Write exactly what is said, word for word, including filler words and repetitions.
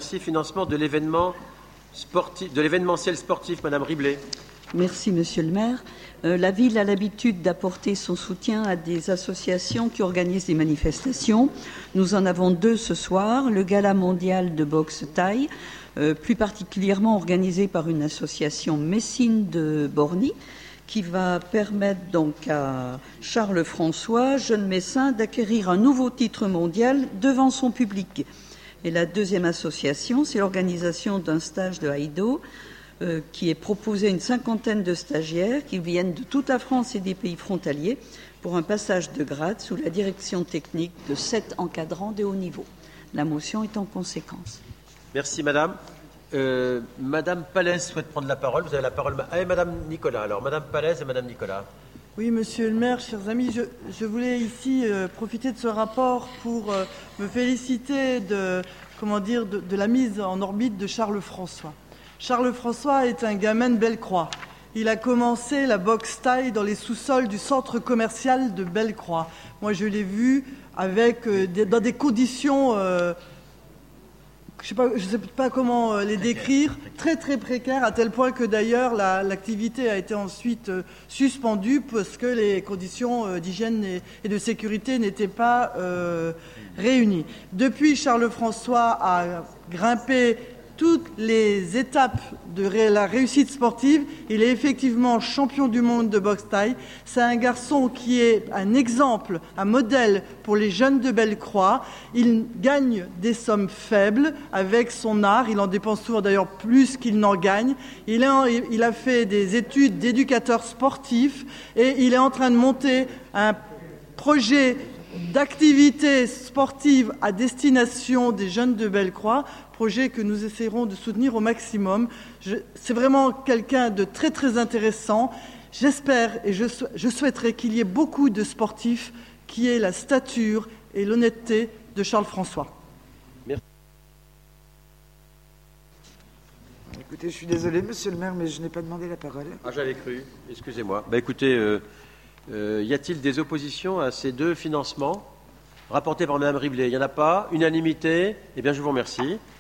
merci. Financement de l'événement sportif, de l'événementiel sportif, Madame Riblet. Merci, Monsieur le maire. Euh, la ville a l'habitude d'apporter son soutien à des associations qui organisent des manifestations. Nous en avons deux ce soir. Le Gala mondial de boxe thaï, euh, plus particulièrement organisé par une association messine de Borny, qui va permettre donc à Charles François, jeune messin, d'acquérir un nouveau titre mondial devant son public. Et la deuxième association, c'est l'organisation d'un stage de haïdo, Euh, qui est proposé à une cinquantaine de stagiaires qui viennent de toute la France et des pays frontaliers pour un passage de grade sous la direction technique de sept encadrants de haut niveau. La motion est en conséquence. Merci, Madame. Euh, Madame Pallès souhaite prendre la parole. Vous avez la parole. Ah, et Madame Nicolas. Alors, Madame Pallès et Madame Nicolas. Oui, Monsieur le maire, chers amis, je, je voulais ici euh, profiter de ce rapport pour euh, me féliciter de, comment dire, de, de la mise en orbite de Charles François. Charles François est un gamin de Bellecroix. Il a commencé la boxe thaï dans les sous-sols du centre commercial de Bellecroix. Moi, je l'ai vu avec, euh, des, dans des conditions, euh, je ne sais, sais pas comment euh, les décrire, très très précaires, à tel point que d'ailleurs la, l'activité a été ensuite euh, suspendue parce que les conditions euh, d'hygiène et, et de sécurité n'étaient pas euh, réunies. Depuis, Charles François a grimpé toutes les étapes de la réussite sportive. Il est effectivement champion du monde de boxe thaï. C'est un garçon qui est un exemple, un modèle pour les jeunes de Bellecroix. Il gagne des sommes faibles avec son art. Il en dépense souvent d'ailleurs plus qu'il n'en gagne. Il a, il a fait des études d'éducateur sportif et il est en train de monter un projet d'activité sportive à destination des jeunes de Bellecroix, projet que nous essaierons de soutenir au maximum. Je, c'est vraiment quelqu'un de très très intéressant. J'espère et je, je souhaiterais qu'il y ait beaucoup de sportifs qui aient la stature et l'honnêteté de Charles François. Merci. Écoutez, je suis désolé, Monsieur le maire, mais je n'ai pas demandé la parole. Ah, j'avais cru. Excusez-moi. Bah, écoutez, euh, euh, y a-t-il des oppositions à ces deux financements rapportés par Madame Riblet? Il n'y en a pas. Unanimité. Eh bien, je vous remercie.